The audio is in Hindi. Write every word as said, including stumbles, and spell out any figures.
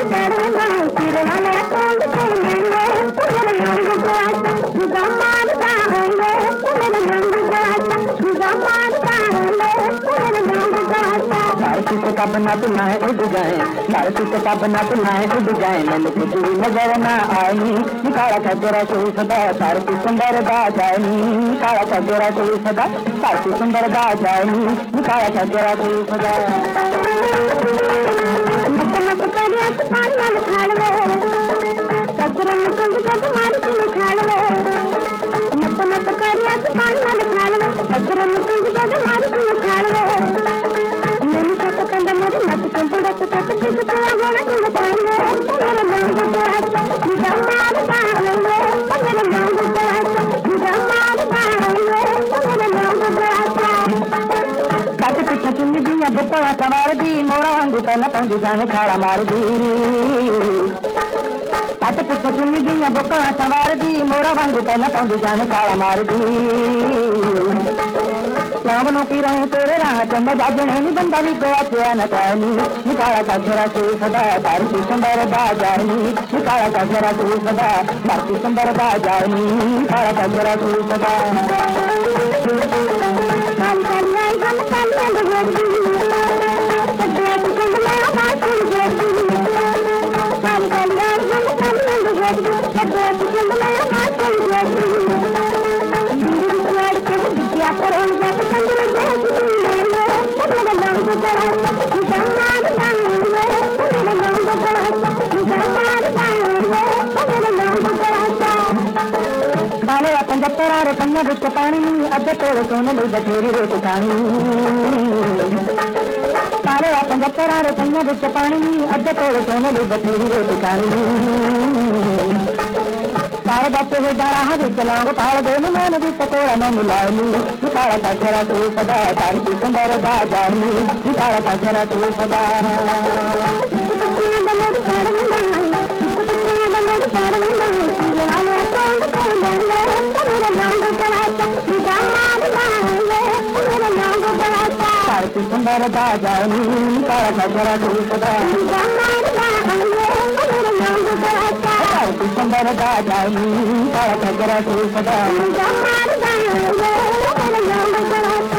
का बना बुलाए उड़ गए, धरती का बना बुलाए उड़ गए, मैंने कुछ भी नजर न आई, काला का तेरा कोई सदा धरती सुंदर बाजानी, काला का तेरा कोई सदा धरती सुंदर बाजानी, काला का तेरा कोई सदा बुकड़ा सवार दी मोरा वांगू पहला पंज जाने खाड़ा मार दी पट पुछ चुनी दी बुकड़ा सवार दी मोरा वांगू पहला पंज जाने खाड़ा मार दी श्यामनों की रहे तेरे राह चंद जागने नी बंदा भी गोवा से न कहनी निकाला का तेरा तू सदा भारती सुंदर बाजानी निकाला का तेरा तू सदा भारती सुंदर बाजानी निकाला का तेरा तू सदा पंजतरारे पन्ना बिच पानी अध तोड़ सोने लई बथेरी रोट खानी सारे पंजतरारे पन्ना बिच पानी अध तोड़ सोने लई बथेरी रोट खानी सारे बच्चे हुए डारा हरी चलाओ ताड़ दे मैंने भी पकोड़ा में मिलानी निकाला का तेरा तू सदा तारी सुंदर बाजानी निकाला का तेरा तू सदा सुंदर बाजानी काला का तेरा तू सदा सुंदर बाजानी काला का तेरा तू सदा